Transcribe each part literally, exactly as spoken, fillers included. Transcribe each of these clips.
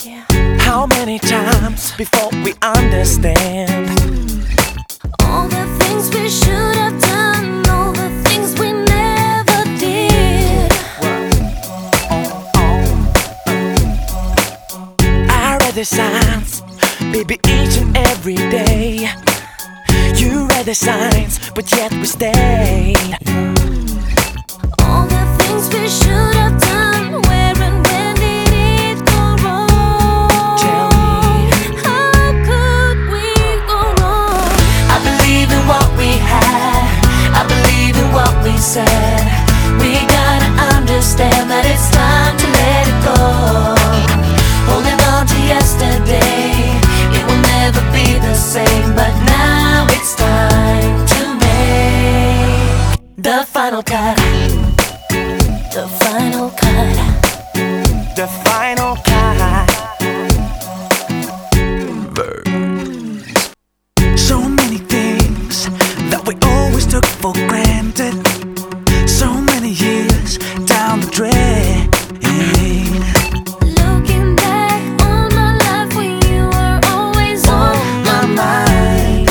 Yeah. How many times before we understand all the things we should have done, all the things we never did? I read the signs, baby, each and every day. You read the signs, but yet we stayed. All the things we should have done, where and when did it go wrong? Tell me, how could we go wrong? I believe in what we had, I believe in what we said. We gotta understand that it's time to let it go. Holding on to yesterday, it will never be the same. But now it's time to make the final cut. The final cut. The final cut. So many things that we always took for granted. So many years down the drain. Looking back on my life when you were always on my mind.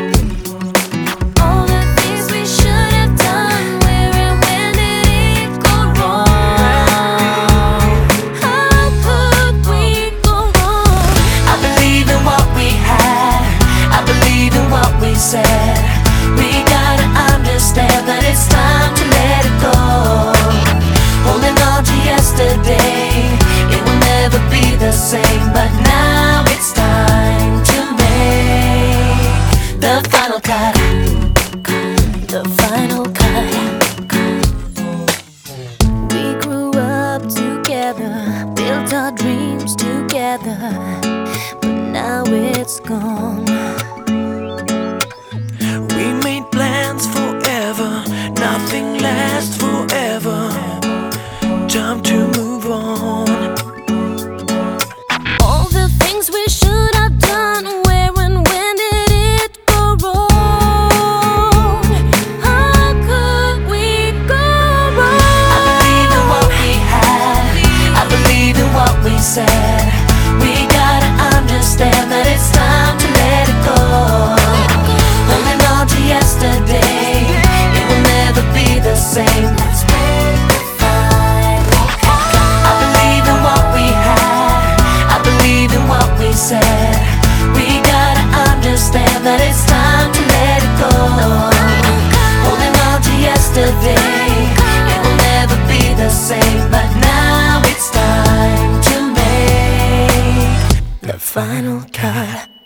All the things we should have done, where and when did it go wrong? How could we go wrong? I believe in what we had, I believe in what we said. We gotta understand that it's time to let it go. Holding on to yesterday, it will never be the same. But now it's time to make the final cut. The final cut. We grew up together, built our dreams together, but now it's gone. We made plans forever, nothing lasts forever. Time to move on. All the things we should have done, where and when did it go wrong? How could we go wrong? I believe in what we had, I believe in what we said. We gotta understand that it's time to let it go. Holding on to yesterday, it will never be the same. Let's make the final cut. I believe in what we had, I believe in what we said. We gotta understand that it's time to let it go. Holding on to yesterday, it will never be the same. But now it's time to make the final cut.